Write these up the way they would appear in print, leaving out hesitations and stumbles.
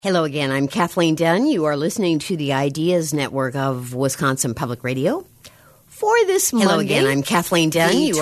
Hello again. I'm Kathleen Dunn. You are listening to the Ideas Network of Wisconsin Public Radio. For this Monday. Hello again. I'm Kathleen Dunn. The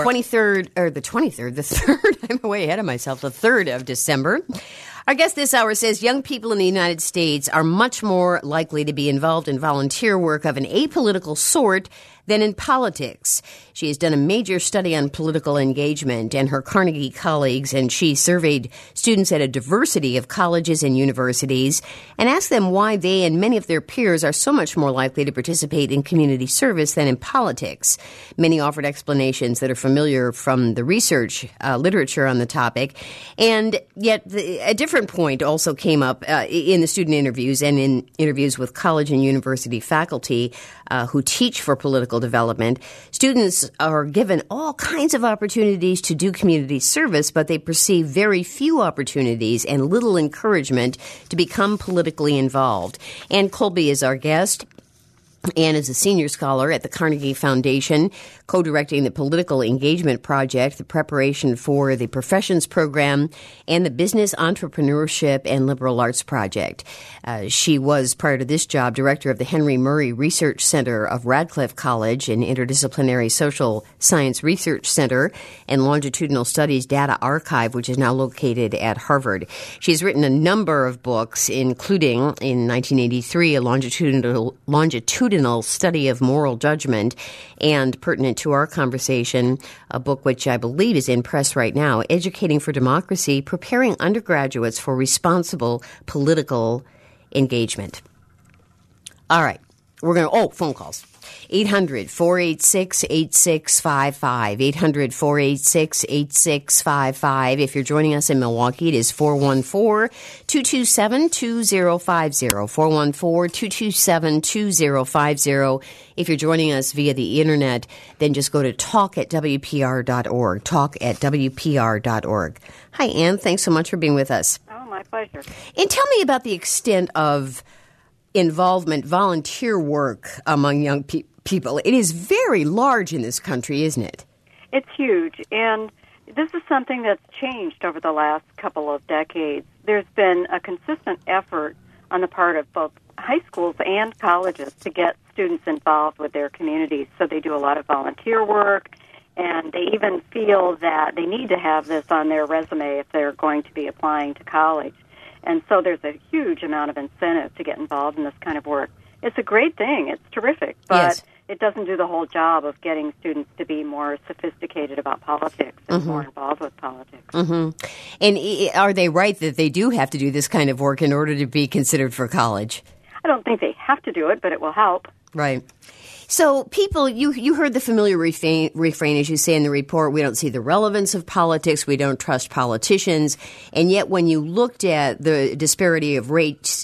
3rd. I'm way ahead of myself. The 3rd of December. Our guest this hour says young people in the United States are much more likely to be involved in volunteer work of an apolitical sort than in politics. She has done a major study on political engagement and her Carnegie colleagues, and she surveyed students at a diversity of colleges and universities and asked them why they and many of their peers are so much more likely to participate in community service than in politics. Many offered explanations that are familiar from the research literature on the topic, and yet a different point also came up in the student interviews and in interviews with college and university faculty who teach for political development. Students are given all kinds of opportunities to do community service, but they perceive very few opportunities and little encouragement to become politically involved. Ann Colby is our guest. Ann is a senior scholar at the Carnegie Foundation, co-directing the Political Engagement Project, the Preparation for the Professions Program, and the Business Entrepreneurship and Liberal Arts Project. She was, prior to this job, director of the Henry Murray Research Center of Radcliffe College, an interdisciplinary social science research center, and Longitudinal Studies Data Archive, which is now located at Harvard. She's written a number of books, including, in 1983, a longitudinal study of moral judgment, and pertinent to our conversation, a book which I believe is in press right now, Educating for Democracy, Preparing Undergraduates for Responsible Political Engagement. All right. We're going to, phone calls. 800-486-8655. 800-486-8655. If you're joining us in Milwaukee, it is 414-227-2050. 414-227-2050. If you're joining us via the internet, then just go to talk@wpr.org. Talk@wpr.org. Hi, Ann. Thanks so much for being with us. Oh, my pleasure. And tell me about the extent of involvement, volunteer work among young people. It is very large in this country, isn't it? It's huge, and this is something that's changed over the last couple of decades. There's been a consistent effort on the part of both high schools and colleges to get students involved with their communities. So they do a lot of volunteer work, and they even feel that they need to have this on their resume if they're going to be applying to college. And so there's a huge amount of incentive to get involved in this kind of work. It's a great thing. It's terrific. But yes, it doesn't do the whole job of getting students to be more sophisticated about politics and more involved with politics. Mm-hmm. And are they right that they do have to do this kind of work in order to be considered for college? I don't think they have to do it, but it will help. Right. So people, you heard the familiar refrain, as you say in the report, we don't see the relevance of politics, we don't trust politicians, and yet when you looked at the disparity of rates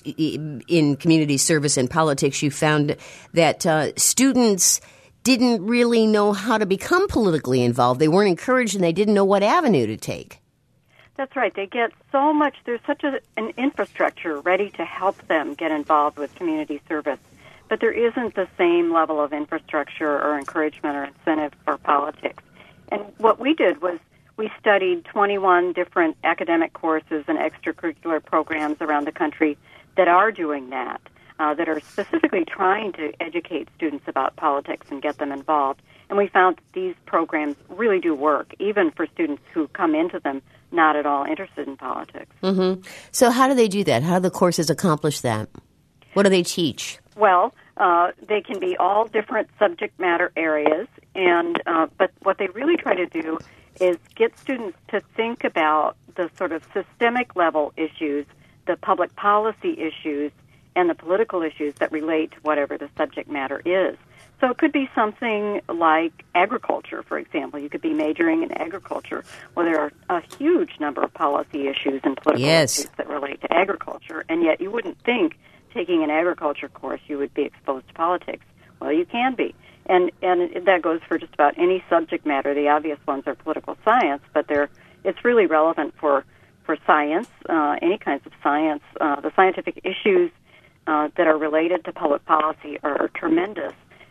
in community service and politics, you found that students didn't really know how to become politically involved. They weren't encouraged and they didn't know what avenue to take. That's right. They get so much, there's such an infrastructure ready to help them get involved with community service. But there isn't the same level of infrastructure or encouragement or incentive for politics. And what we did was we studied 21 different academic courses and extracurricular programs around the country that are doing that, that are specifically trying to educate students about politics and get them involved. And we found that these programs really do work, even for students who come into them not at all interested in politics. Mm-hmm. So how do they do that? How do the courses accomplish that? What do they teach? Well, they can be all different subject matter areas, and but what they really try to do is get students to think about the sort of systemic level issues, the public policy issues, and the political issues that relate to whatever the subject matter is. So it could be something like agriculture, for example. You could be majoring in agriculture. Well, there are a huge number of policy issues and political issues that relate to agriculture, and yet you wouldn't think taking an agriculture course you would be exposed to politics. Well, you can be. And that goes for just about any subject matter. The obvious ones are political science, but it's really relevant for science, any kinds of science. The scientific issues that are related to public policy are tremendous.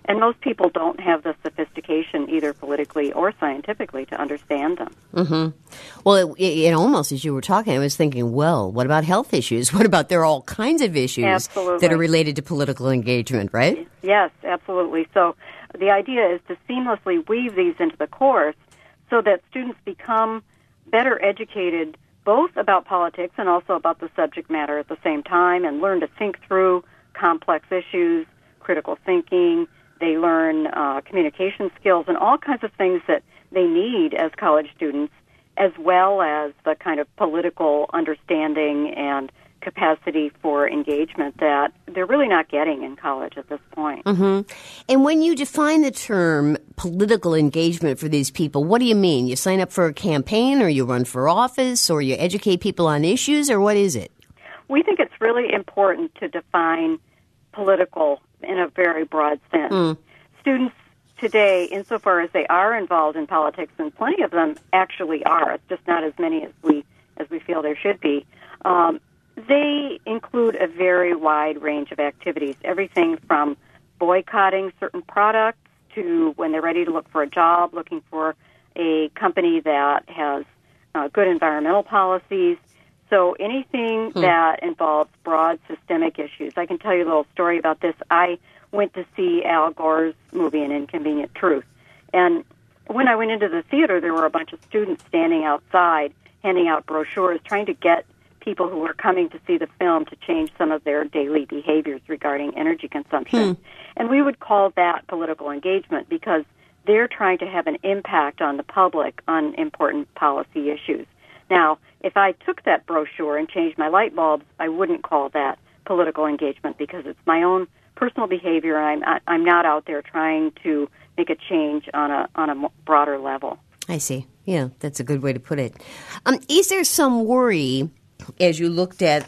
And most people don't have the sophistication, either politically or scientifically, to understand them. Mm-hmm. Well, it almost, as you were talking, I was thinking, well, what about health issues? What about there are all kinds of issues Absolutely. that are related to political engagement, right? Yes, absolutely. So the idea is to seamlessly weave these into the course so that students become better educated both about politics and also about the subject matter at the same time, and learn to think through complex issues, critical thinking. They learn communication skills and all kinds of things that they need as college students, as well as the kind of political understanding and capacity for engagement that they're really not getting in college at this point. Mm-hmm. And when you define the term political engagement for these people, what do you mean? You sign up for a campaign, or you run for office, or you educate people on issues, or what is it? We think it's really important to define political in a very broad sense. Students today, insofar as they are involved in politics, and plenty of them actually are, it's just not as many as we feel there should be, they include a very wide range of activities, everything from boycotting certain products to, when they're ready to look for a job, looking for a company that has good environmental policies. So anything that involves broad systemic issues. I can tell you a little story about this. I went to see Al Gore's movie, An Inconvenient Truth. And when I went into the theater, there were a bunch of students standing outside, handing out brochures, trying to get people who were coming to see the film to change some of their daily behaviors regarding energy consumption. And we would call that political engagement because they're trying to have an impact on the public on important policy issues. Now, if I took that brochure and changed my light bulbs, I wouldn't call that political engagement because it's my own personal behavior. I'm not out there trying to make a change on a broader level. I see. Yeah, that's a good way to put it. Is there some worry, as you looked at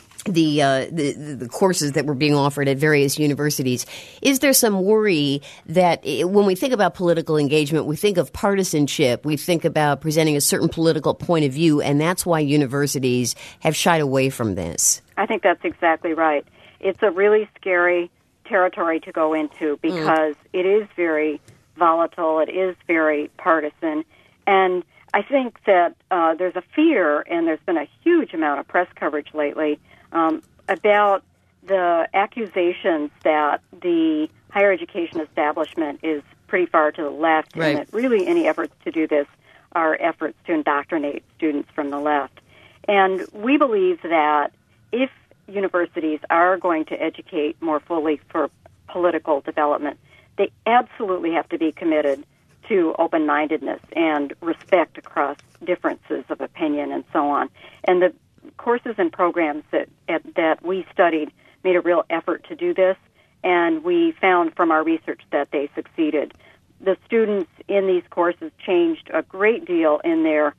the courses that were being offered at various universities, is there some worry that when we think about political engagement, we think of partisanship, we think about presenting a certain political point of view, and that's why universities have shied away from this? I think that's exactly right. It's a really scary territory to go into because it is very volatile, it is very partisan, and I think that there's a fear, and there's been a huge amount of press coverage lately about the accusations that the higher education establishment is pretty far to the left, right, and that really any efforts to do this are efforts to indoctrinate students from the left. And we believe that if universities are going to educate more fully for political development, they absolutely have to be committed to open-mindedness and respect across differences of opinion and so on. And the courses and programs that we studied made a real effort to do this, and we found from our research that they succeeded. The students in these courses changed a great deal in their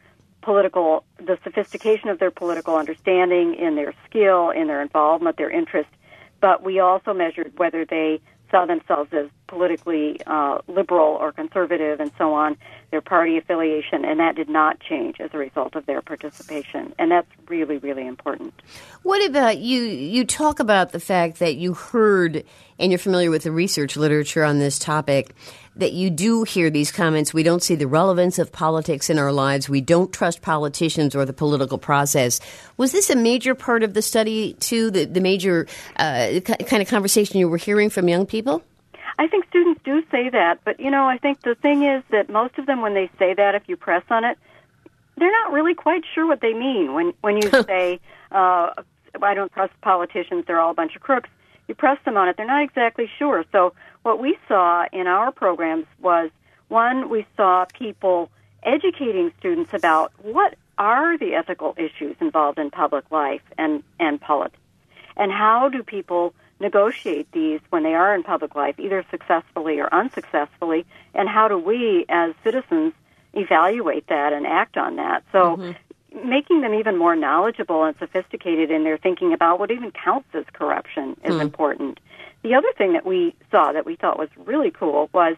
the sophistication of their political understanding, in their skill, in their involvement, their interest, but we also measured whether they saw themselves as politically liberal or conservative and so on, their party affiliation, and that did not change as a result of their participation. And that's really, really important. What about you? You talk about the fact that you heard, and you're familiar with the research literature on this topic, that you do hear these comments, we don't see the relevance of politics in our lives, we don't trust politicians or the political process. Was this a major part of the study, too, the major kind of conversation you were hearing from young people? I think students do say that, but, I think the thing is that most of them, when they say that, if you press on it, they're not really quite sure what they mean. When you say, I don't trust politicians, they're all a bunch of crooks, you press them on it, they're not exactly sure. So what we saw in our programs was, one, we saw people educating students about what are the ethical issues involved in public life and politics, and how do people negotiate these when they are in public life, either successfully or unsuccessfully, and how do we as citizens evaluate that and act on that. So making them even more knowledgeable and sophisticated in their thinking about what even counts as corruption is important. The other thing that we saw that we thought was really cool was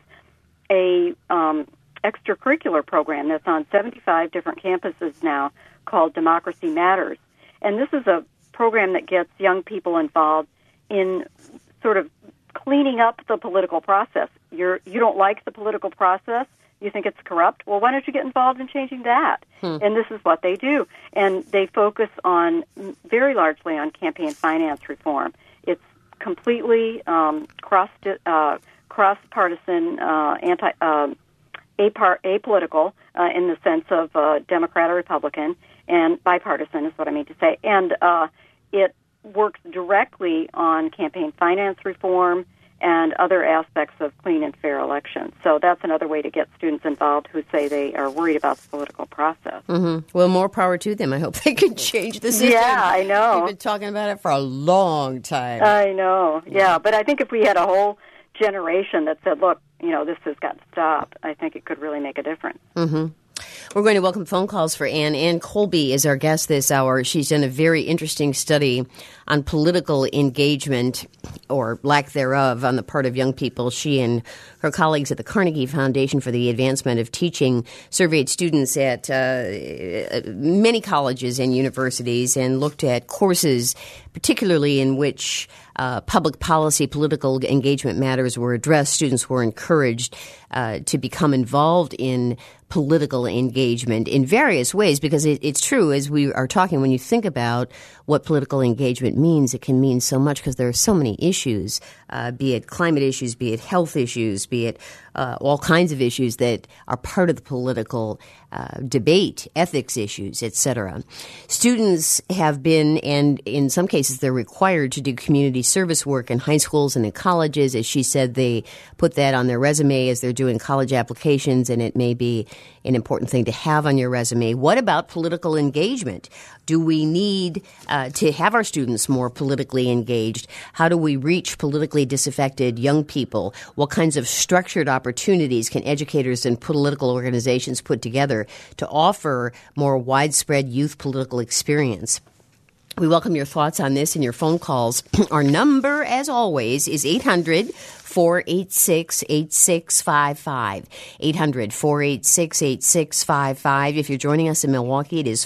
a extracurricular program that's on 75 different campuses now called Democracy Matters. And this is a program that gets young people involved in sort of cleaning up the political process. You don't like the political process. You think it's corrupt? Well, why don't you get involved in changing that? And this is what they do. And they focus on, very largely on campaign finance reform. It's completely cross-partisan, apolitical in the sense of Democrat or Republican, and bipartisan is what I mean to say. And it works directly on campaign finance reform and other aspects of clean and fair elections. So that's another way to get students involved who say they are worried about the political process. Mm-hmm. Well, more power to them. I hope they can change the system. Yeah, I know. We've been talking about it for a long time. I know, yeah. But I think if we had a whole generation that said, look, this has got to stop, I think it could really make a difference. Mm-hmm. We're going to welcome phone calls for Ann. Ann Colby is our guest this hour. She's done a very interesting study on political engagement, or lack thereof, on the part of young people. She and her colleagues at the Carnegie Foundation for the Advancement of Teaching surveyed students at many colleges and universities and looked at courses, particularly in which public policy, political engagement matters were addressed. Students were encouraged to become involved in political engagement in various ways, because it's true, as we are talking, when you think about what political engagement means, it can mean so much because there are so many issues, be it climate issues, be it health issues, be it all kinds of issues that are part of the political debate, ethics issues, etc. Students have been, and in some cases they're required to do community service work in high schools and in colleges. As she said, they put that on their resume as they're doing college applications, and it may be an important thing to have on your resume. What about political engagement? Do we need to have our students more politically engaged? How do we reach politically disaffected young people? What kinds of structured opportunities can educators and political organizations put together to offer more widespread youth political experience? We welcome your thoughts on this and your phone calls. Our number, as always, is 800-486-8655. 800-486-8655. If you're joining us in Milwaukee, it is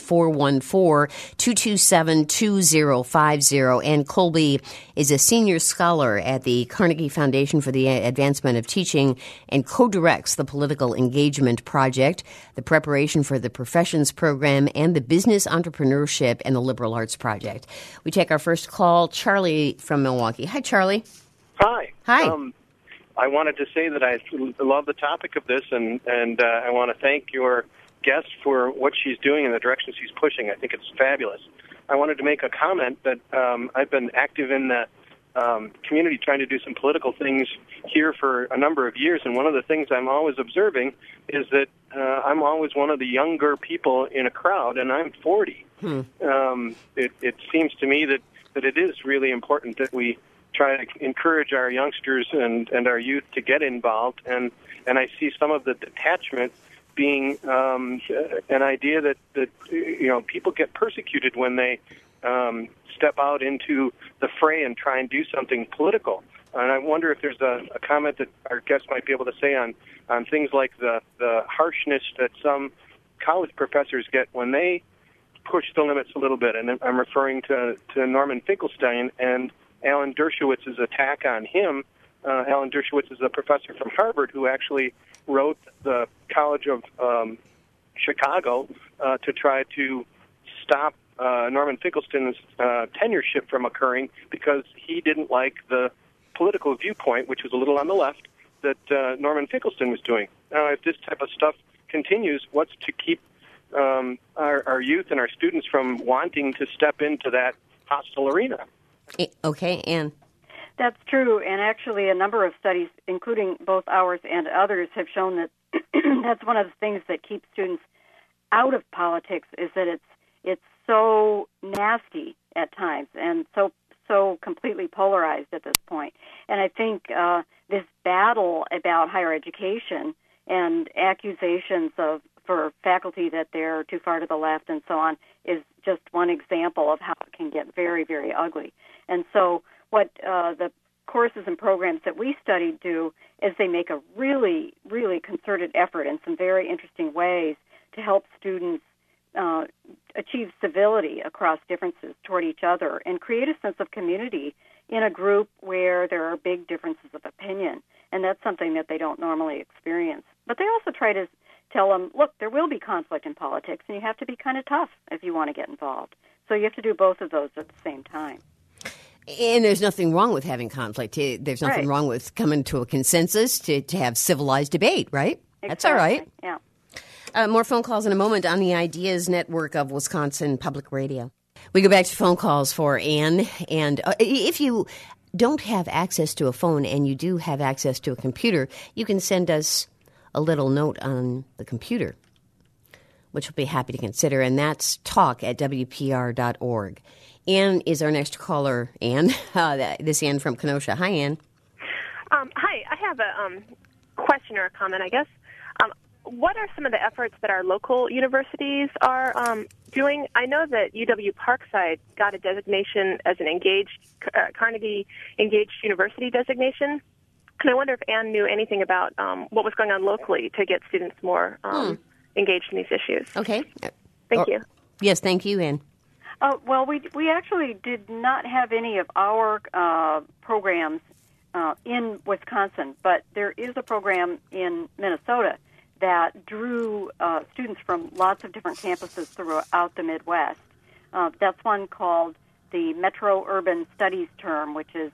414-227-2050. Ann Colby is a senior scholar at the Carnegie Foundation for the Advancement of Teaching and co-directs the Political Engagement Project, the Preparation for the Professions Program, and the Business Entrepreneurship and the Liberal Arts Project. We take our first call. Charlie from Milwaukee. Hi, Charlie. Hi. Hi. I wanted to say that I love the topic of this, and I want to thank your guest for what she's doing and the direction she's pushing. I think it's fabulous. I wanted to make a comment that I've been active in the community trying to do some political things here for a number of years, and one of the things I'm always observing is that I'm always one of the younger people in a crowd, and I'm 40. It seems to me that it is really important that we try to encourage our youngsters and our youth to get involved, and I see some of the detachment being an idea that people get persecuted when they step out into the fray and try and do something political. And I wonder if there's a comment that our guests might be able to say on things like the harshness that some college professors get when they push the limits a little bit. And I'm referring to Norman Finkelstein and Alan Dershowitz's attack on him. Alan Dershowitz is a professor from Harvard who actually wrote the College of Chicago to try to stop Norman Finkelstein's tenureship from occurring because he didn't like the political viewpoint, which was a little on the left, that Norman Finkelstein was doing. Now, if this type of stuff continues, what's to keep our youth and our students from wanting to step into that hostile arena? Okay, Ann. That's true, and actually a number of studies, including both ours and others, have shown that that's one of the things that keeps students out of politics, is that it's so nasty at times and so completely polarized at this point. And I think this battle about higher education and accusations for faculty that they're too far to the left and so on is just one example of how it can get very, very ugly. And so what the courses and programs that we studied do is they make a really, really concerted effort in some very interesting ways to help students achieve civility across differences toward each other and create a sense of community in a group where there are big differences of opinion, and that's something that they don't normally experience. But they also try to tell them, look, there will be conflict in politics, and you have to be kind of tough if you want to get involved. So you have to do both of those at the same time. And there's nothing wrong with having conflict. There's nothing wrong with coming to a consensus to have civilized debate, right? Exactly. That's all right. Yeah. More phone calls in a moment on the Ideas Network of Wisconsin Public Radio. We go back to phone calls for Ann. And if you don't have access to a phone and you do have access to a computer, you can send us a little note on the computer, which we'll be happy to consider, and that's talk@wpr.org. Ann is our next caller. Ann, this is Ann from Kenosha. Hi, Ann. Hi, I have a question or a comment, I guess. What are some of the efforts that our local universities are doing? I know that UW Parkside got a designation as an Carnegie Engaged University designation, and I wonder if Ann knew anything about what was going on locally to get students more engaged in these issues. Okay. Thank you. Yes, thank you, Ann. Well, we actually did not have any of our programs in Wisconsin, but there is a program in Minnesota that drew students from lots of different campuses throughout the Midwest. That's one called the Metro Urban Studies Term, which is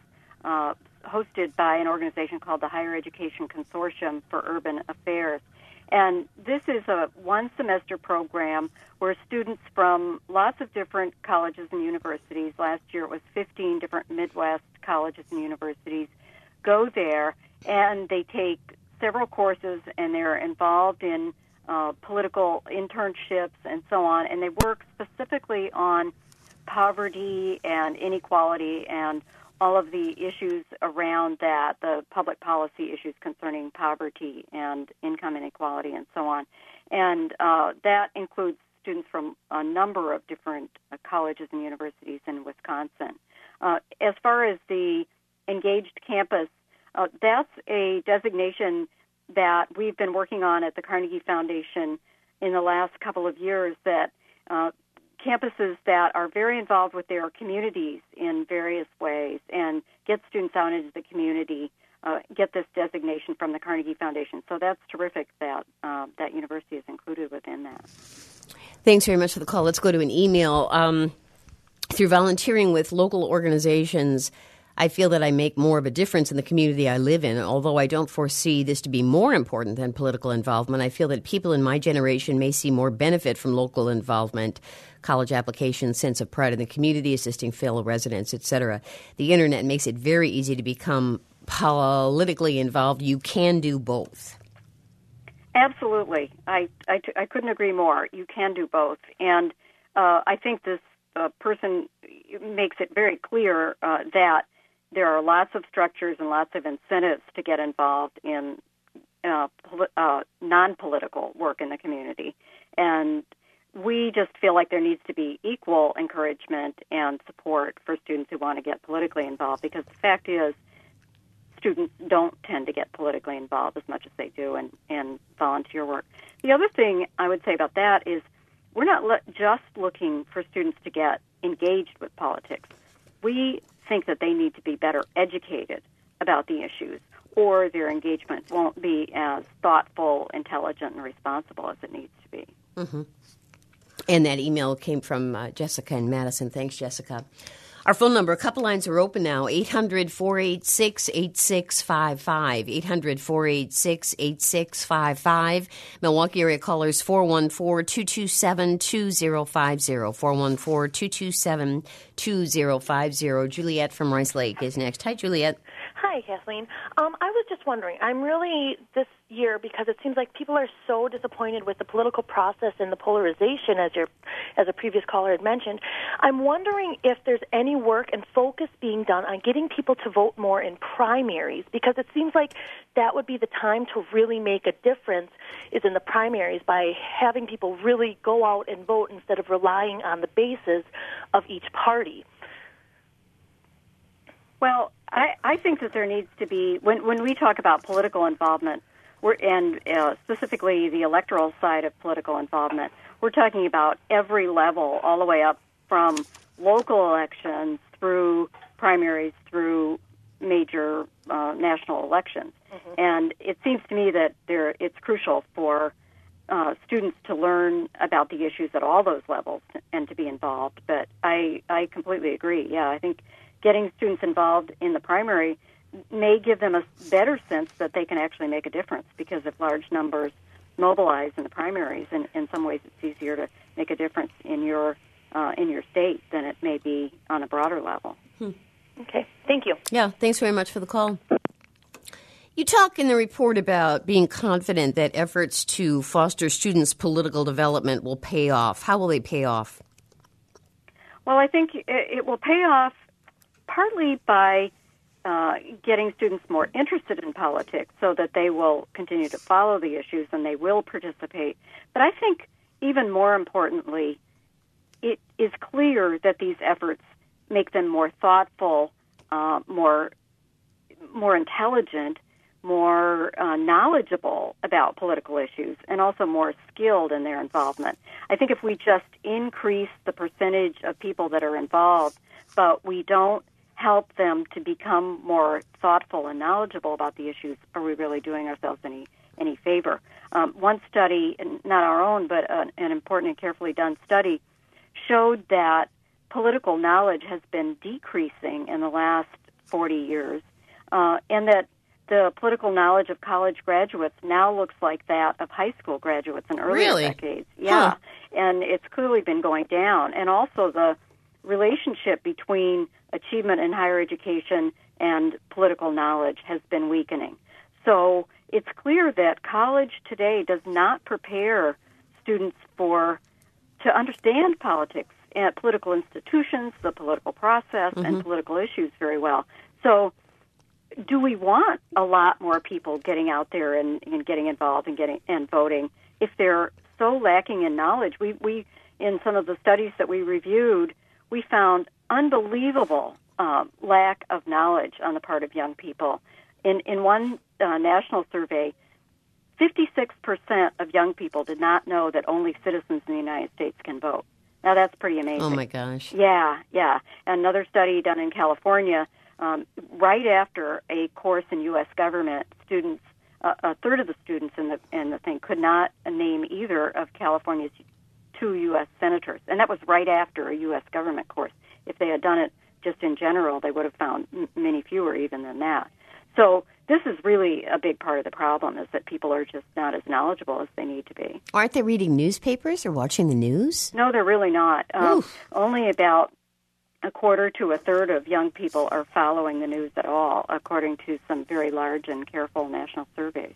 hosted by an organization called the Higher Education Consortium for Urban Affairs. And this is a one-semester program where students from lots of different colleges and universities, last year it was 15 different Midwest colleges and universities, go there, and they take several courses, and they're involved in political internships and so on, and they work specifically on poverty and inequality and all of the issues around that, the public policy issues concerning poverty and income inequality and so on. And that includes students from a number of different colleges and universities in Wisconsin. As far as the Engaged Campus, that's a designation that we've been working on at the Carnegie Foundation in the last couple of years, that campuses that are very involved with their communities in various ways and get students out into the community get this designation from the Carnegie Foundation. So that's terrific that that university is included within that. Thanks very much for the call. Let's go to an email. Through volunteering with local organizations, I feel that I make more of a difference in the community I live in. Although I don't foresee this to be more important than political involvement, I feel that people in my generation may see more benefit from local involvement, college applications, sense of pride in the community, assisting fellow residents, etc. The Internet makes it very easy to become politically involved. You can do both. Absolutely. I couldn't agree more. You can do both. And I think this person makes it very clear that there are lots of structures and lots of incentives to get involved in non-political work in the community. And we just feel like there needs to be equal encouragement and support for students who want to get politically involved, because the fact is students don't tend to get politically involved as much as they do in volunteer work. The other thing I would say about that is we're not just looking for students to get engaged with politics. We think that they need to be better educated about the issues, or their engagement won't be as thoughtful, intelligent, and responsible as it needs to be. Mm-hmm. And that email came from Jessica in Madison. Thanks, Jessica. Our phone number, a couple lines are open now, 800-486-8655, 800-486-8655. Milwaukee area callers 414-227-2050, 414-227-2050. Juliet from Rice Lake is next. Hi, Juliet. Hi, Kathleen. I was just wondering, I'm really this year, because it seems like people are so disappointed with the political process and the polarization, as a previous caller had mentioned. I'm wondering if there's any work and focus being done on getting people to vote more in primaries, because it seems like that would be the time to really make a difference, is in the primaries, by having people really go out and vote instead of relying on the bases of each party. Well, I think that there needs to be, when we talk about political involvement, and specifically the electoral side of political involvement, we're talking about every level, all the way up from local elections through primaries through major national elections. Mm-hmm. And it seems to me that it's crucial for students to learn about the issues at all those levels and to be involved. But I completely agree. Yeah, I think getting students involved in the primary may give them a better sense that they can actually make a difference, because if large numbers mobilize in the primaries, and in some ways it's easier to make a difference in your state than it may be on a broader level. Okay, thank you. Yeah, thanks very much for the call. You talk in the report about being confident that efforts to foster students' political development will pay off. How will they pay off? Well, I think it will pay off partly by getting students more interested in politics so that they will continue to follow the issues and they will participate. But I think even more importantly, it is clear that these efforts make them more thoughtful, more intelligent, more knowledgeable about political issues, and also more skilled in their involvement. I think if we just increase the percentage of people that are involved, but we don't help them to become more thoughtful and knowledgeable about the issues, are we really doing ourselves any favor? One study, not our own, but an important and carefully done study, showed that political knowledge has been decreasing in the last 40 years, and that the political knowledge of college graduates now looks like that of high school graduates in earlier decades. Yeah, and it's clearly been going down. And also the relationship between achievement in higher education and political knowledge has been weakening. So it's clear that college today does not prepare students to understand politics and political institutions, the political process, and political issues very well. So do we want a lot more people getting out there and getting involved and voting if they're so lacking in knowledge? We in some of the studies that we reviewed, we found unbelievable lack of knowledge on the part of young people. In one national survey, 56% of young people did not know that only citizens in the United States can vote. Now, that's pretty amazing. Oh, my gosh. Yeah. Another study done in California, right after a course in U.S. government, students, a third of the students in the thing could not name either of California's 2 U.S. senators. And that was right after a U.S. government course. If they had done it just in general, they would have found many fewer even than that. So this is really a big part of the problem, is that people are just not as knowledgeable as they need to be. Aren't they reading newspapers or watching the news? No, they're really not. Only about a quarter to a third of young people are following the news at all, according to some very large and careful national surveys.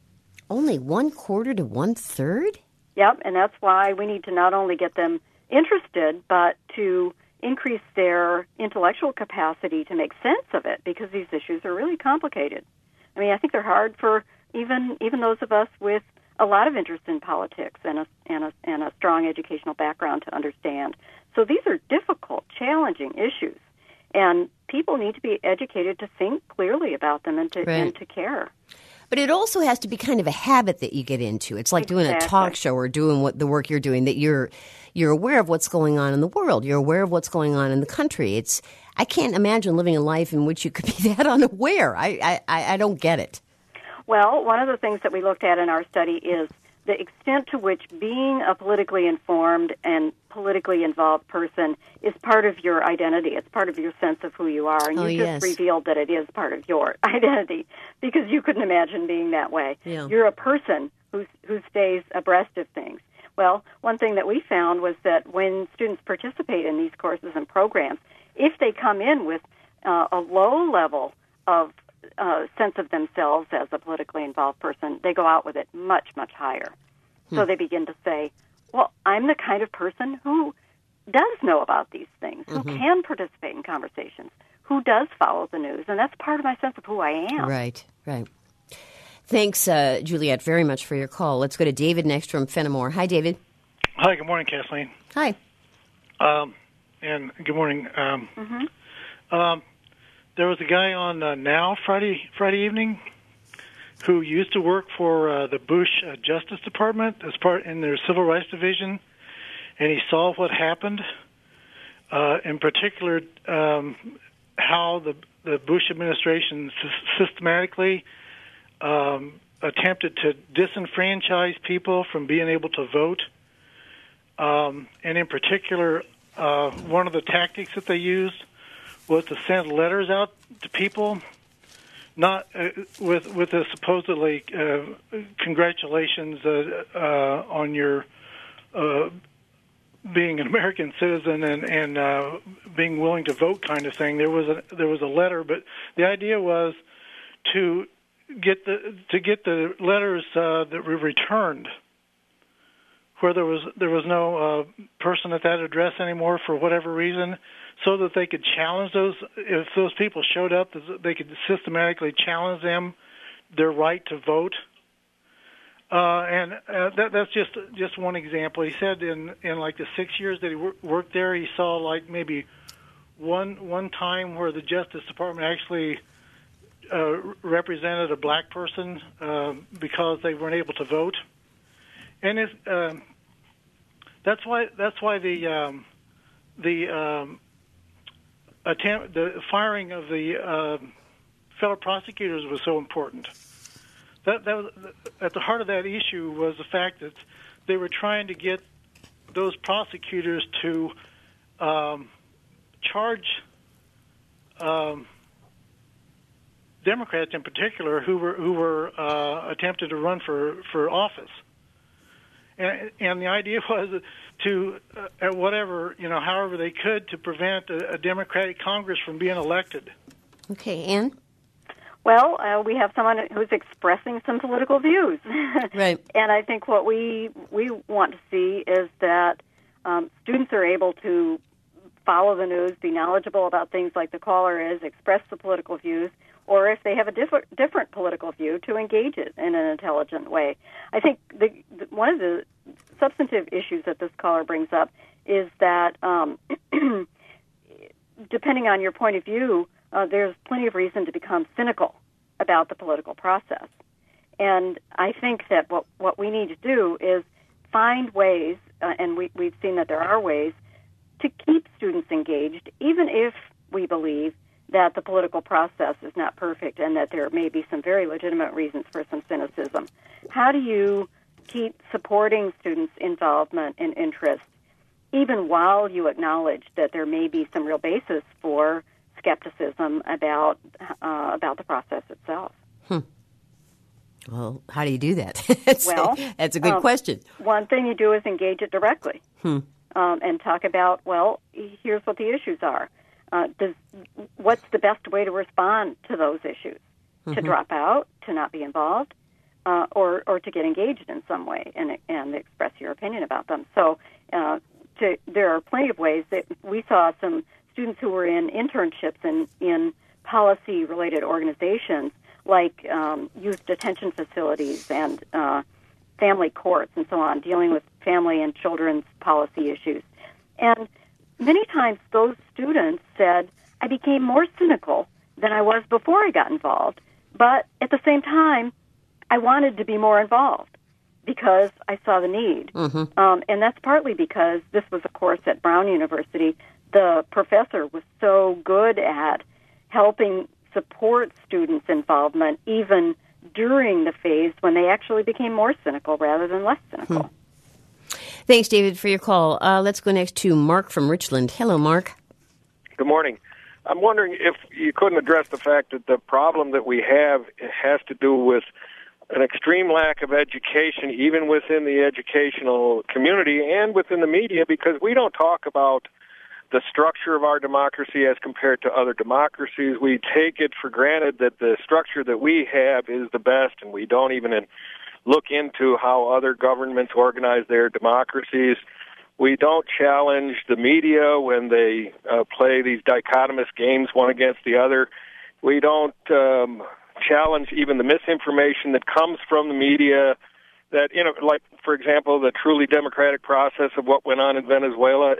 Only 1/4 to 1/3? Yep, and that's why we need to not only get them interested, but to increase their intellectual capacity to make sense of it, because these issues are really complicated. I mean, I think they're hard for even those of us with a lot of interest in politics and a strong educational background to understand. So these are difficult, challenging issues, and people need to be educated to think clearly about them and to care. But it also has to be kind of a habit that you get into. It's like doing a talk show or doing the work you're doing, that you're aware of what's going on in the world. You're aware of what's going on in the country. I can't imagine living a life in which you could be that unaware. I don't get it. Well, one of the things that we looked at in our study is the extent to which being a politically informed and politically involved person is part of your identity. It's part of your sense of who you are. And you just revealed that it is part of your identity, because you couldn't imagine being that way. Yeah. You're a person who stays abreast of things. Well, one thing that we found was that when students participate in these courses and programs, if they come in with a low level of sense of themselves as a politically involved person, they go out with it much, much higher. So they begin to say, well, I'm the kind of person who does know about these things, who can participate in conversations, who does follow the news, and that's part of my sense of who I am. Right. Thanks, Juliet, very much for your call. Let's go to David next from Fenimore. Hi, David. Hi, good morning, Kathleen. Hi. And good morning. There was a guy on Now Friday evening who used to work for the Bush Justice Department as part in their Civil Rights Division, and he saw what happened. In particular, how the Bush administration systematically attempted to disenfranchise people from being able to vote. And in particular, one of the tactics that they used was to send letters out to people, not with a supposedly congratulations on your being an American citizen and being willing to vote kind of thing. There was a letter, but the idea was to get the letters that were returned, where there was no person at that address anymore for whatever reason, so that they could challenge those. If those people showed up, they could systematically challenge them their right to vote. That's just one example. He said in like the 6 years that he worked there, he saw like maybe one time where the Justice Department actually represented a black person because they weren't able to vote, and that's why the firing of the fellow prosecutors was so important. That was, at the heart of that issue was the fact that they were trying to get those prosecutors to charge Democrats in particular who were attempted to run for office, and the idea was to at whatever however they could to prevent a Democratic Congress from being elected. Okay, Ann? Well, we have someone who's expressing some political views. Right. And I think what we want to see is that students are able to follow the news, be knowledgeable about things like the caller is, express the political views, or if they have a different political view, to engage it in an intelligent way. I think one of the substantive issues that this caller brings up is that depending on your point of view, there's plenty of reason to become cynical about the political process. And I think that what we need to do is find ways, and we've seen that there are ways, to keep students engaged, even if we believe that the political process is not perfect and that there may be some very legitimate reasons for some cynicism. How do you keep supporting students' involvement and interest, even while you acknowledge that there may be some real basis for skepticism about the process itself? Well, how do you do that? That's a good question. One thing you do is engage it directly and talk about, well, here's what the issues are. What's the best way to respond to those issues? To drop out, to not be involved, or to get engaged in some way and express your opinion about them. So there are plenty of ways that we saw some students who were in internships in policy-related organizations like youth detention facilities and family courts and so on, dealing with family and children's policy issues. And many times those students said, I became more cynical than I was before I got involved, but at the same time, I wanted to be more involved because I saw the need. And that's partly because this was a course at Brown University. The professor was so good at helping support students' involvement even during the phase when they actually became more cynical rather than less cynical. Thanks, David, for your call. Let's go next to Mark from Richland. Hello, Mark. Good morning. I'm wondering if you couldn't address the fact that the problem that we have has to do with an extreme lack of education, even within the educational community and within the media, because we don't talk about the structure of our democracy as compared to other democracies. We take it for granted that the structure that we have is the best, and we don't even look into how other governments organize their democracies. We don't challenge the media when they play these dichotomous games one against the other. We don't challenge even the misinformation that comes from the media that, like, for example, the truly democratic process of what went on in Venezuela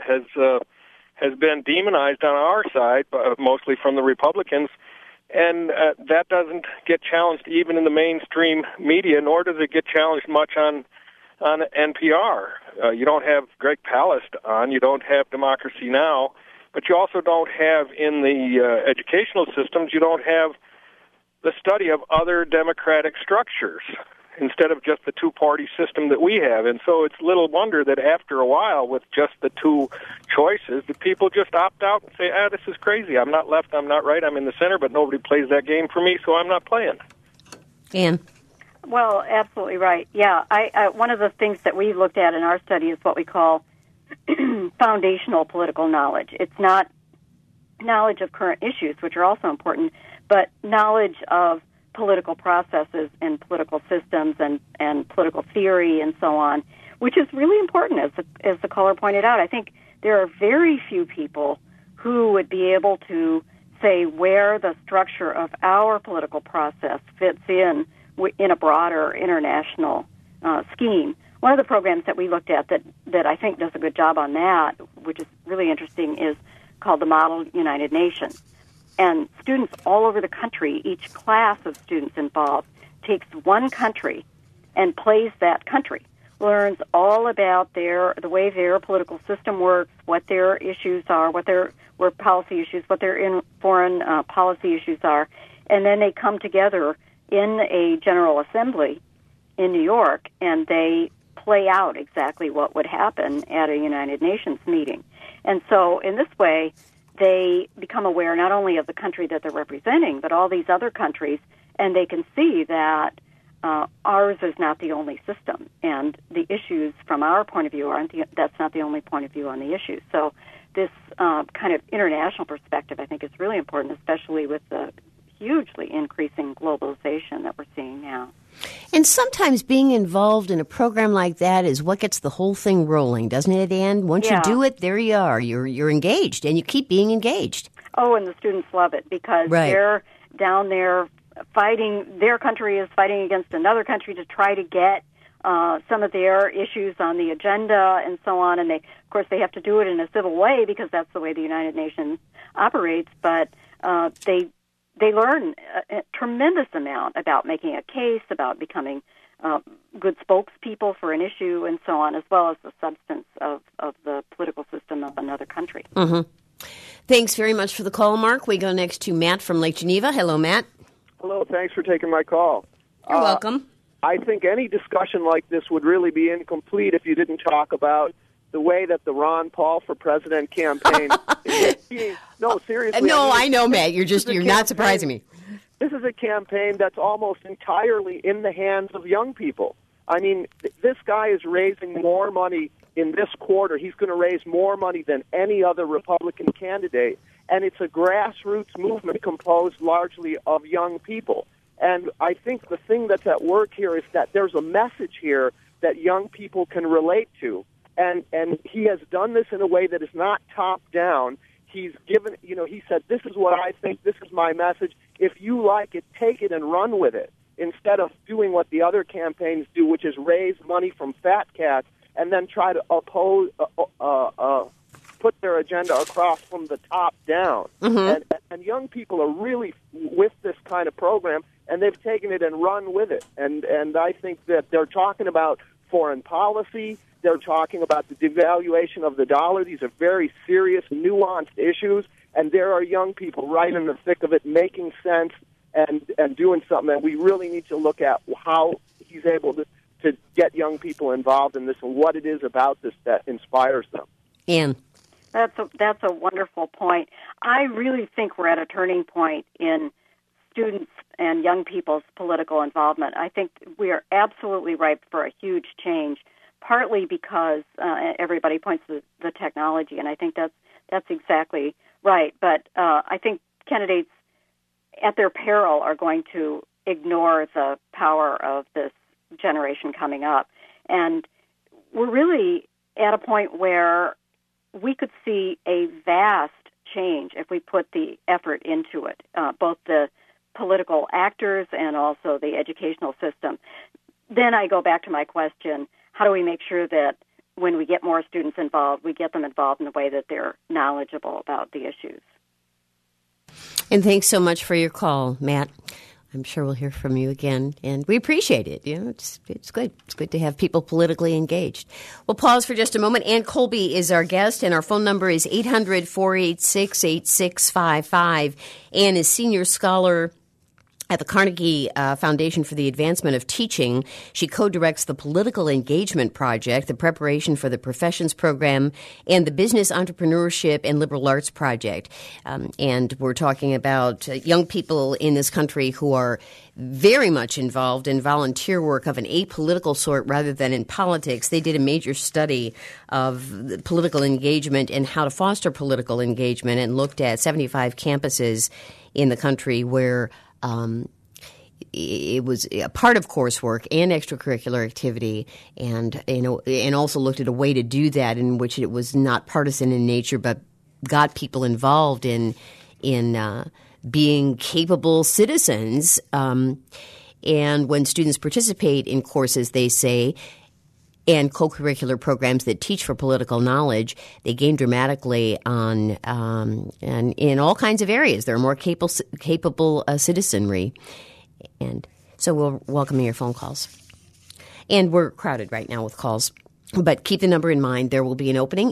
has been demonized on our side, mostly from the Republicans, and that doesn't get challenged even in the mainstream media, nor does it get challenged much on NPR. You don't have Greg Palast on, you don't have Democracy Now!, But you also don't have in the educational systems, you don't have the study of other democratic structures instead of just the two-party system that we have. And so it's little wonder that after a while, with just the two choices, the people just opt out and say, this is crazy. I'm not left, I'm not right, I'm in the center, but nobody plays that game for me, so I'm not playing. Ann? Well, absolutely right. Yeah, I one of the things that we looked at in our study is what we call foundational political knowledge. It's not knowledge of current issues, which are also important, but knowledge of political processes and political systems and political theory and so on, which is really important, as the caller pointed out. I think there are very few people who would be able to say where the structure of our political process fits in a broader international scheme. One of the programs that we looked at that I think does a good job on that, which is really interesting, is called the Model United Nations. And students all over the country, each class of students involved, takes one country and plays that country, learns all about the way their political system works, what their issues are, what their policy issues, what their foreign policy issues are, and then they come together in a General Assembly in New York, and they play out exactly what would happen at a United Nations meeting. And so in this way, they become aware not only of the country that they're representing, but all these other countries, and they can see that ours is not the only system, and the issues from our point of view that's not the only point of view on the issues. So this kind of international perspective, I think, is really important, especially with the hugely increasing globalization that we're seeing now. And sometimes being involved in a program like that is what gets the whole thing rolling, doesn't it, Ann? Once you do it, there you are. You're engaged, and you keep being engaged. Oh, and the students love it because they're down there fighting. Their country is fighting against another country to try to get some of their issues on the agenda and so on. And of course, they have to do it in a civil way because that's the way the United Nations operates. But they learn a tremendous amount about making a case, about becoming good spokespeople for an issue, and so on, as well as the substance of the political system of another country. Mm-hmm. Thanks very much for the call, Mark. We go next to Matt from Lake Geneva. Hello, Matt. Hello. Thanks for taking my call. You're welcome. I think any discussion like this would really be incomplete if you didn't talk about the way that the Ron Paul for President campaign no, seriously. No, I know, Matt. You're not surprising me. This is a campaign that's almost entirely in the hands of young people. I mean, this guy is raising more money in this quarter. He's going to raise more money than any other Republican candidate, and it's a grassroots movement composed largely of young people. And I think the thing that's at work here is that there's a message here that young people can relate to. And he has done this in a way that is not top-down. He's given, he said, this is what I think, this is my message. If you like it, take it and run with it, instead of doing what the other campaigns do, which is raise money from fat cats and then try to put their agenda across from the top down. Mm-hmm. And young people are really with this kind of program, and they've taken it and run with it. And I think that they're talking about foreign policy. They're talking about the devaluation of the dollar. These are very serious, nuanced issues, and there are young people right in the thick of it making sense and doing something. And we really need to look at how he's able to get young people involved in this and what it is about this that inspires them. Ann. That's a wonderful point. I really think we're at a turning point in students and young people's political involvement. I think we are absolutely ripe for a huge change, partly because everybody points to the technology, and I think that's exactly right. But I think candidates, at their peril, are going to ignore the power of this generation coming up. And we're really at a point where we could see a vast change if we put the effort into it, both the political actors and also the educational system. Then I go back to my question, how do we make sure that when we get more students involved, we get them involved in a way that they're knowledgeable about the issues? And thanks so much for your call, Matt. I'm sure we'll hear from you again, and we appreciate it. It's good. It's good to have people politically engaged. We'll pause for just a moment. Ann Colby is our guest, and our phone number is 800-486-8655. Ann is senior scholar at the Carnegie Foundation for the Advancement of Teaching. She co-directs the Political Engagement Project, the Preparation for the Professions Program, and the Business Entrepreneurship and Liberal Arts Project. And we're talking about young people in this country who are very much involved in volunteer work of an apolitical sort rather than in politics. They did a major study of political engagement and how to foster political engagement and looked at 75 campuses in the country where it was a part of coursework and extracurricular activity, and also looked at a way to do that in which it was not partisan in nature, but got people involved in being capable citizens. And when students participate in courses, they say, and co-curricular programs that teach for political knowledge, they gain dramatically and in all kinds of areas. They're more capable citizenry. And so we'll welcome your phone calls. And we're crowded right now with calls. But keep the number in mind. There will be an opening.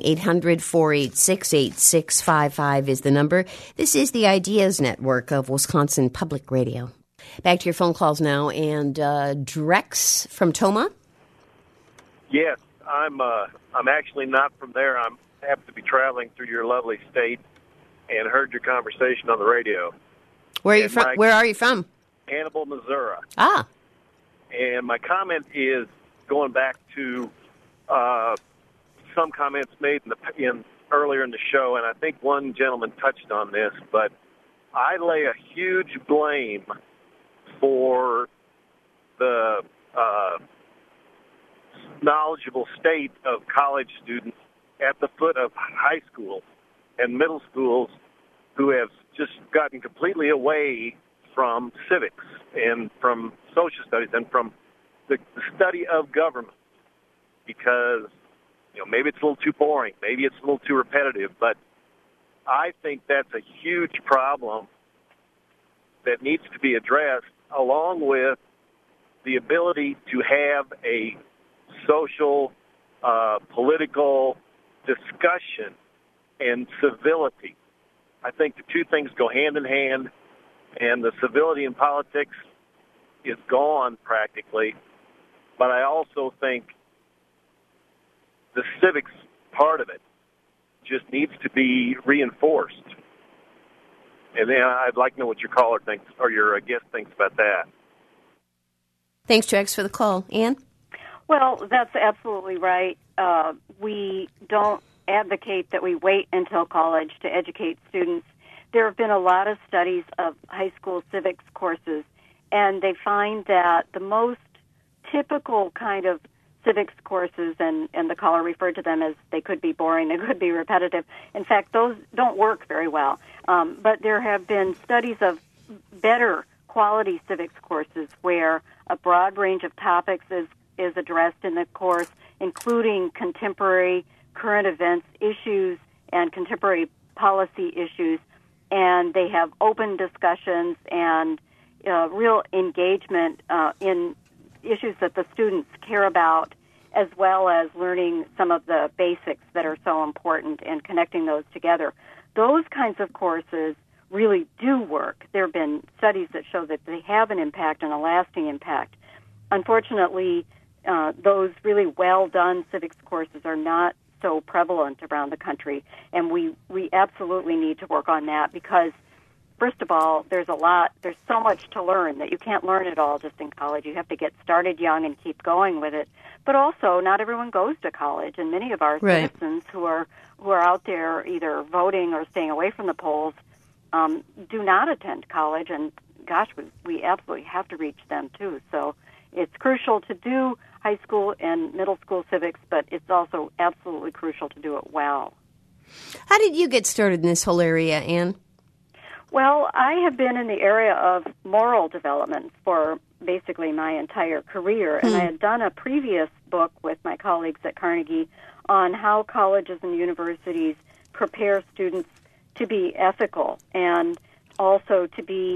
800-486-8655 is the number. This is the Ideas Network of Wisconsin Public Radio. Back to your phone calls now. And Drex from Tomah. Yes, I'm actually not from there. I happen to be traveling through your lovely state and heard your conversation on the radio. Where are you from? Where are you from? Hannibal, Missouri. Ah. And my comment is going back to some comments made earlier in the show, and I think one gentleman touched on this, but I lay a huge blame for the knowledgeable state of college students at the foot of high school and middle schools who have just gotten completely away from civics and from social studies and from the study of government, because maybe it's a little too boring, maybe it's a little too repetitive, but I think that's a huge problem that needs to be addressed, along with the ability to have a social, political discussion and civility. I think the two things go hand in hand, and the civility in politics is gone practically. But I also think the civics part of it just needs to be reinforced. And then I'd like to know what your caller thinks, or your guest thinks about that. Thanks, Drex, for the call. Ann? Well, that's absolutely right. We don't advocate that we wait until college to educate students. There have been a lot of studies of high school civics courses, and they find that the most typical kind of civics courses, and the caller referred to them as they could be boring, they could be repetitive. In fact, those don't work very well. But there have been studies of better quality civics courses where a broad range of topics is addressed in the course, including contemporary current events issues and contemporary policy issues, and they have open discussions and real engagement in issues that the students care about, as well as learning some of the basics that are so important and connecting those together. Those kinds of courses really do work. There have been studies that show that they have an impact and a lasting impact. Unfortunately, those really well-done civics courses are not so prevalent around the country, and we absolutely need to work on that because, first of all, there's so much to learn that you can't learn it all just in college. You have to get started young and keep going with it. But also, not everyone goes to college, and many of our citizens who are out there either voting or staying away from the polls do not attend college, and gosh, we absolutely have to reach them too. So it's crucial to do high school and middle school civics, but it's also absolutely crucial to do it well. How did you get started in this whole area, Ann? Well, I have been in the area of moral development for basically my entire career, and I had done a previous book with my colleagues at Carnegie on how colleges and universities prepare students to be ethical and also to be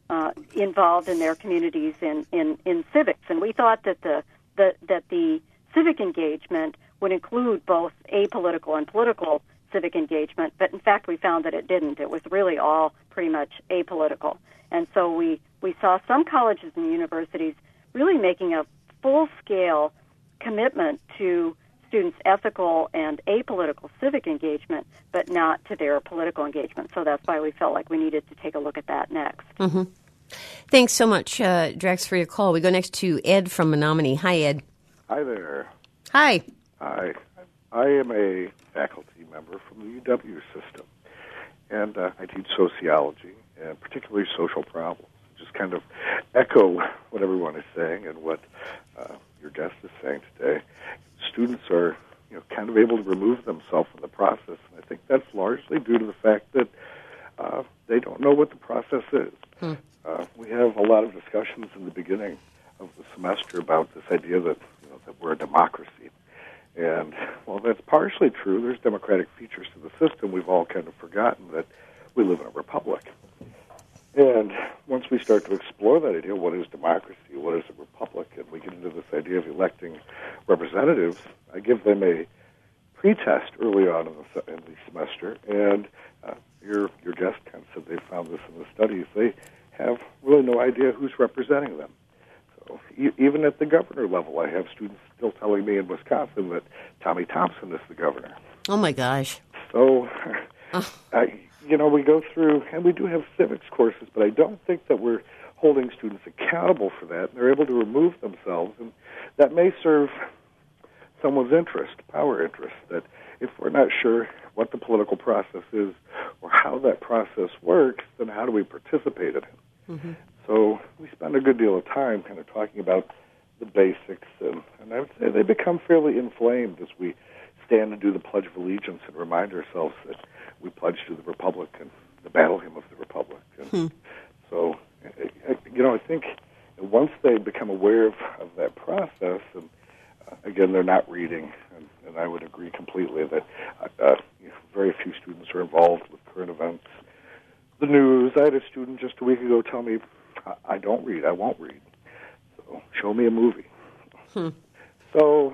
involved in their communities in civics. And we thought that the civic engagement would include both apolitical and political civic engagement, but in fact we found that it didn't. It was really all pretty much apolitical. And so we saw some colleges and universities really making a full-scale commitment to students' ethical and apolitical civic engagement, but not to their political engagement. So that's why we felt like we needed to take a look at that next. Mm-hmm. Thanks so much, Drex, for your call. We go next to Ed from Menominee. Hi, Ed. Hi there. Hi. Hi. I am a faculty member from the UW system, and I teach sociology, and particularly social problems. Just kind of echo what everyone is saying and what your guest is saying today. Students are, kind of able to remove themselves from the process, and I think that's largely due to the fact that they don't know what the process is. We have a lot of discussions in the beginning of the semester about this idea that that we're a democracy, and while that's partially true, there's democratic features to the system. We've all kind of forgotten that we live in a republic. And once we start to explore that idea, what is democracy, what is a republic, and we get into this idea of electing representatives, I give them a pretest early on in the semester, and your guest kind of said they found this in the studies. They have really no idea who's representing them. So even at the governor level, I have students still telling me in Wisconsin that Tommy Thompson is the governor. Oh, my gosh. So, we go through, and we do have civics courses, but I don't think that we're holding students accountable for that, and they're able to remove themselves, and that may serve someone's interest, power interest, that if we're not sure what the political process is or how that process works, then how do we participate in it? Mm-hmm. So we spend a good deal of time kind of talking about the basics, and I would say they become fairly inflamed as we stand and do the Pledge of Allegiance and remind ourselves that we pledge to the Republic and the battle hymn of the Republic. And so, I think once they become aware of that process, and again, they're not reading, and I would agree completely that very few students are involved with current events. The news, I had a student just a week ago tell me, I don't read, I won't read. So show me a movie. So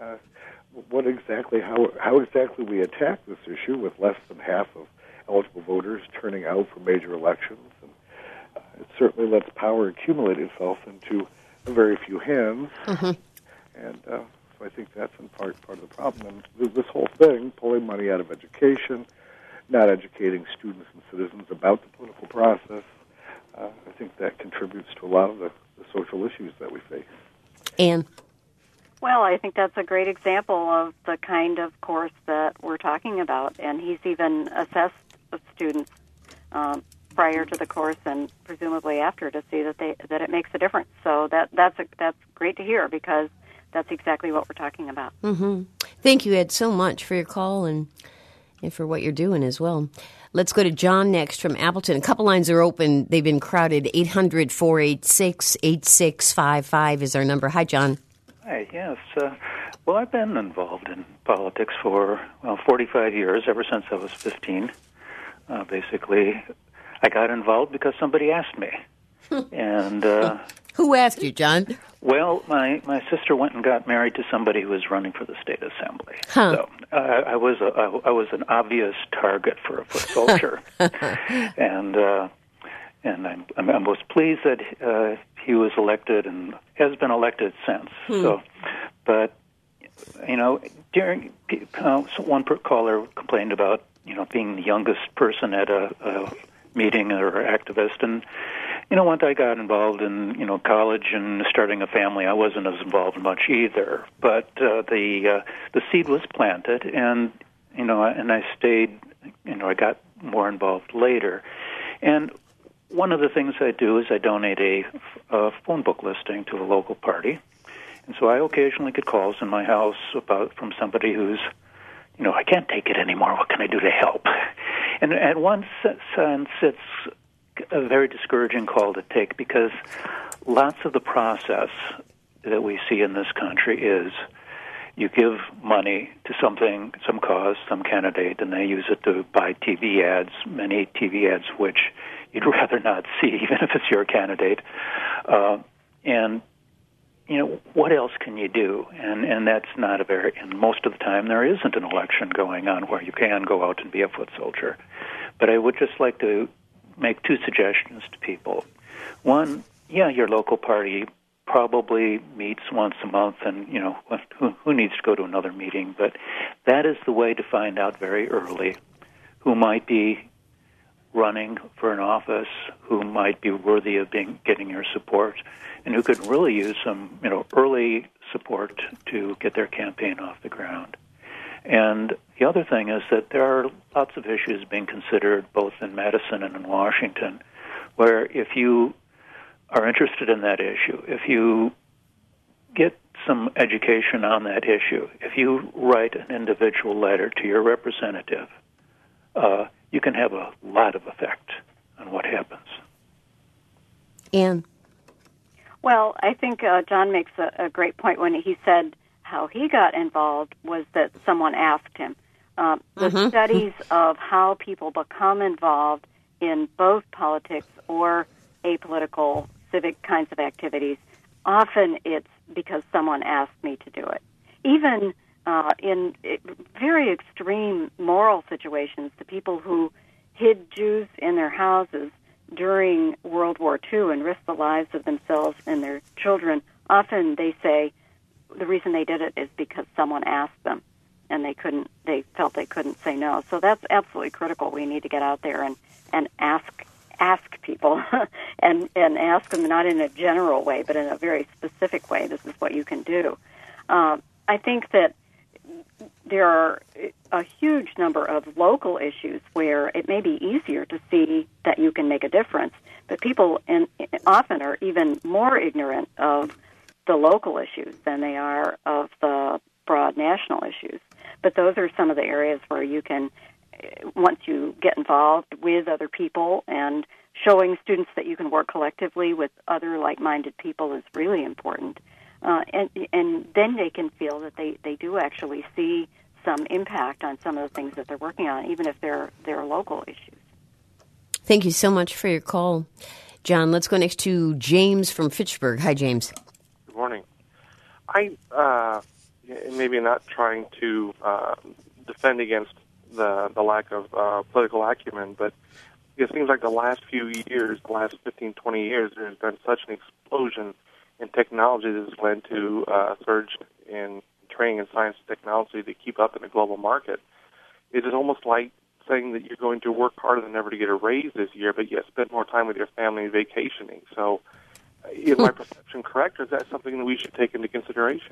how exactly we attack this issue with less than half of eligible voters turning out for major elections, and it certainly lets power accumulate itself into a very few hands, and so I think that's in part of the problem. And this whole thing, pulling money out of education, not educating students and citizens about the political process, I think that contributes to a lot of the social issues that we face. Anne? Well, I think that's a great example of the kind of course that we're talking about, and he's even assessed students prior to the course and presumably after to see that it makes a difference. So that's great to hear, because that's exactly what we're talking about. Mm-hmm. Thank you, Ed, so much for your call and for what you're doing as well. Let's go to John next from Appleton. A couple lines are open. They've been crowded. 800-486-8655 is our number. Hi, John. Hi, yes. Well, I've been involved in politics for 45 years, ever since I was 15. Basically, I got involved because somebody asked me. And who asked you, John? Well, my sister went and got married to somebody who was running for the state assembly. So I was an obvious target for a foot soldier, and I was pleased that he was elected and has been elected since. So, but during one caller complained about being the youngest person at a meeting or activist, and once I got involved in college and starting a family, I wasn't as involved much either. But the seed was planted, and I stayed. I got more involved later, and one of the things I do is I donate a phone book listing to a local party, and so I occasionally get calls in my house from somebody who's, I can't take it anymore. What can I do to help? And at one sense, it's a very discouraging call to take, because lots of the process that we see in this country is you give money to something, some cause, some candidate, and they use it to buy TV ads, many TV ads which you'd rather not see, even if it's your candidate. And what else can you do? And that's not and most of the time there isn't an election going on where you can go out and be a foot soldier. But I would just like to make two suggestions to people. One, your local party probably meets once a month, and who needs to go to another meeting? But that is the way to find out very early who might be running for an office, who might be worthy of getting your support, and who could really use some early support to get their campaign off the ground. And the other thing is that there are lots of issues being considered both in Madison and in Washington, where if you are interested in that issue, if you get some education on that issue, if you write an individual letter to your representative, you can have a lot of effect on what happens. Anne? Well, I think John makes a great point when he said how he got involved was that someone asked him. The studies of how people become involved in both politics or apolitical civic kinds of activities, often it's because someone asked me to do it. Even in very extreme moral situations, the people who hid Jews in their houses during World War II and risked the lives of themselves and their children, often they say the reason they did it is because someone asked them, and they felt they couldn't say no. So that's absolutely critical. We need to get out there and ask people and ask them not in a general way, but in a very specific way. This is what you can do. I think that there are a huge number of local issues where it may be easier to see that you can make a difference, but people often are even more ignorant of the local issues than they are of the broad national issues. But those are some of the areas where you can, once you get involved with other people and showing students that you can work collectively with other like-minded people is really important. And then they can feel that they do actually see some impact on some of the things that they're working on, even if they're local issues. Thank you so much for your call. John, let's go next to James from Fitchburg. Hi, James. Good morning. I maybe not trying to defend against the lack of political acumen, but it seems like the last few years, the last 15, 20 years, there's been such an explosion in technology that has led to a surge in training in science and technology to keep up in the global market. It is almost like saying that you're going to work harder than ever to get a raise this year, but yet spend more time with your family vacationing. So is my perception correct, or is that something that we should take into consideration?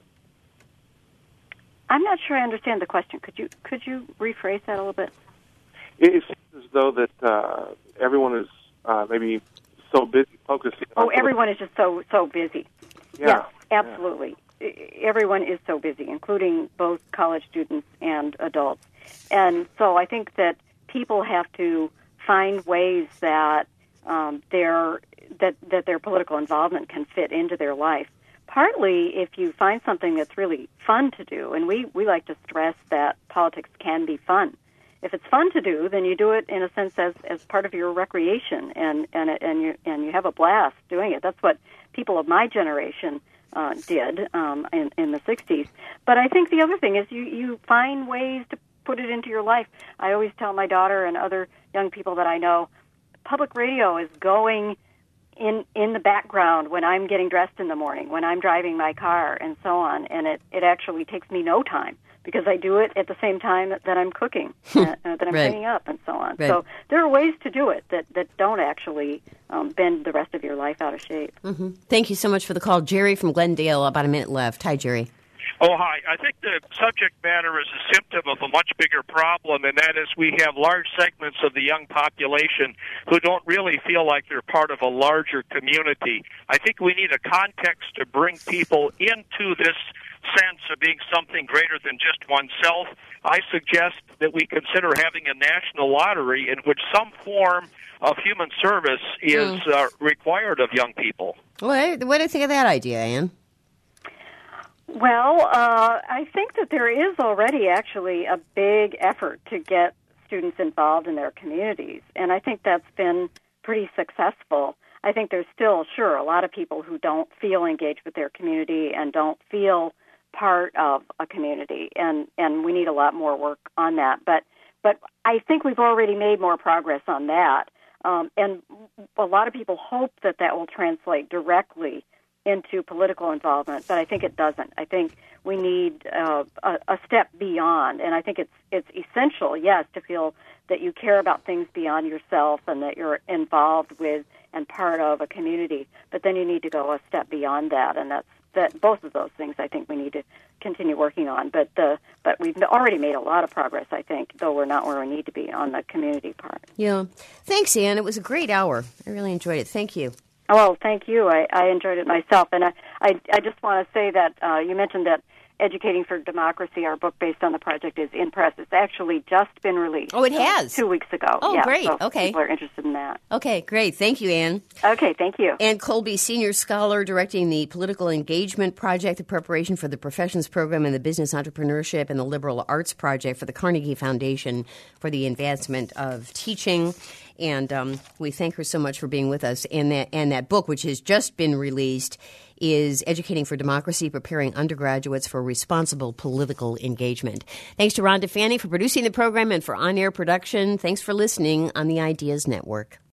I'm not sure I understand the question. Could you rephrase that a little bit? It seems as though that everyone is maybe so busy focusing on... Oh, everyone is just so busy. Yeah. Yes, absolutely. Yeah. Everyone is so busy, including both college students and adults. And so I think that people have to find ways that their political involvement can fit into their life. Partly if you find something that's really fun to do, and we like to stress that politics can be fun. If it's fun to do, then you do it in a sense as part of your recreation, and you have a blast doing it. That's what people of my generation did in the 60s. But I think the other thing is you find ways to put it into your life. I always tell my daughter and other young people that I know, public radio is going in the background when I'm getting dressed in the morning, when I'm driving my car, and so on. And it actually takes me no time because I do it at the same time that I'm cooking, that I'm Right. cleaning up, and so on. Right. So there are ways to do it that don't actually bend the rest of your life out of shape. Mm-hmm. Thank you so much for the call. Jerry from Glendale, about a minute left. Hi, Jerry. Oh, hi. I think the subject matter is a symptom of a much bigger problem, and that is we have large segments of the young population who don't really feel like they're part of a larger community. I think we need a context to bring people into this sense of being something greater than just oneself. I suggest that we consider having a national lottery in which some form of human service is required of young people. What do you think of that idea, Anne? Well, I think that there is already actually a big effort to get students involved in their communities, and I think that's been pretty successful. I think there's still, sure, a lot of people who don't feel engaged with their community and don't feel part of a community, and we need a lot more work on that. But I think we've already made more progress on that, and a lot of people hope that will translate directly into political involvement, but I think it doesn't. I think we need a step beyond, and I think it's essential, yes, to feel that you care about things beyond yourself and that you're involved with and part of a community. But then you need to go a step beyond that, and that both of those things I think we need to continue working on. But we've already made a lot of progress, I think, though we're not where we need to be on the community part. Yeah. Thanks, Ann. It was a great hour. I really enjoyed it. Thank you. Oh, thank you. I enjoyed it myself. And I just want to say that you mentioned that Educating for Democracy, our book based on the project, is in press. It's actually just been released. Oh, it has? 2 weeks ago. Oh, yeah, great. So okay. people are interested in that. Okay, great. Thank you, Ann. Okay, thank you. Ann Colby, Senior Scholar directing the Political Engagement Project, the Preparation for the Professions Program, and the Business Entrepreneurship and the Liberal Arts Project for the Carnegie Foundation for the Advancement of Teaching. And we thank her so much for being with us. And that book, which has just been released, is Educating for Democracy, Preparing Undergraduates for Responsible Political Engagement. Thanks to Rhonda Fanning for producing the program and for on-air production. Thanks for listening on the Ideas Network.